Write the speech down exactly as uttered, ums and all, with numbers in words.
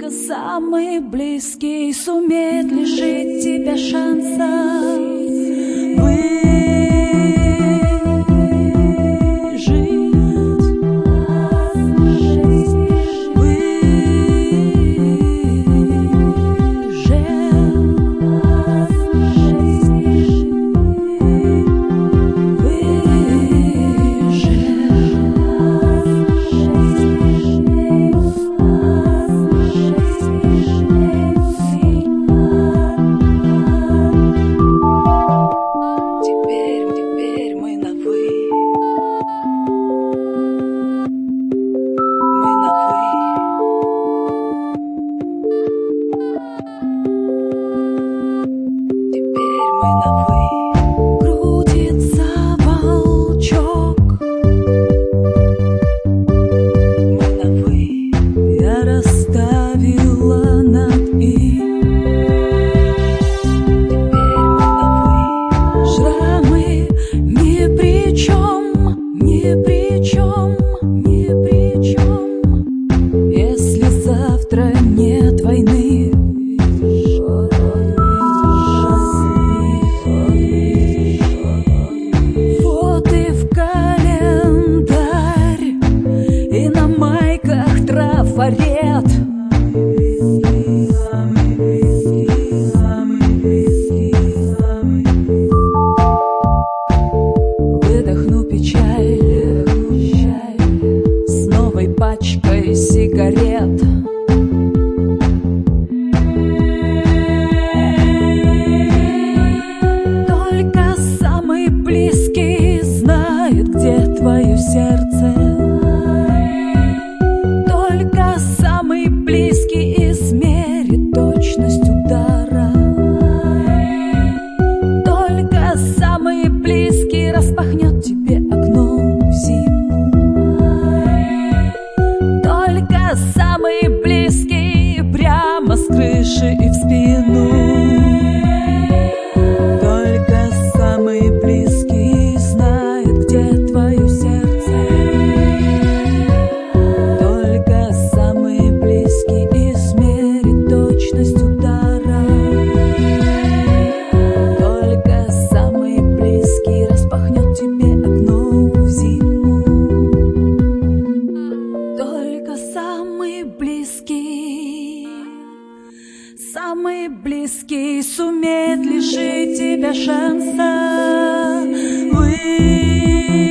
Только самый близкий сумеет лишить тебя шанса трафарет. Выдохну печаль с новой пачкой сигарет. Только самый близкий знает, где твое сердце. Только самый близкий измерит точность удара. Только самый близкий распахнет тебе окно в зиму. Только самый близкий прямо с крыши и в спину. Только самый близкий знает, где твое сердце. Только самый близкий измерит точность удара. Только самый близкий распахнет тебе окно в зиму. Только самый близкий, самый близкий сумеет лишить тебя шанса. Вы